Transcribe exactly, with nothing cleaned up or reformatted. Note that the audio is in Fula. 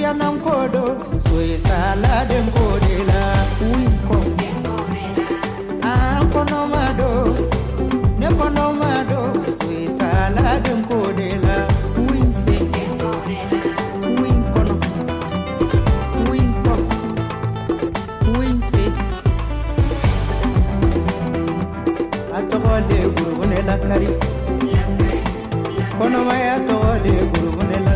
yanam kodo soy salade kodela winko ah kono mado ne kono mado soy salade kodela winse winko winko winse atole gurubune la kari kono maya tole gurubune la